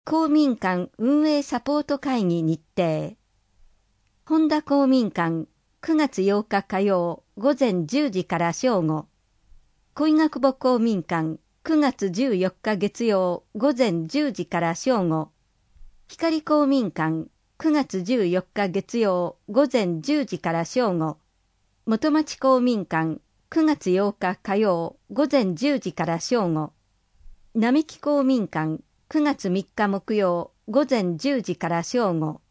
公民館運営サポート会議日程。本田公民館9月8日火曜午前10時から正午。小井ヶ久保公民館9月14日月曜午前10時から正午。光公民館9月14日月曜午前10時から正午。元町公民館9月8日火曜午前10時から正午。並木公民館9月3日木曜午前10時から正午。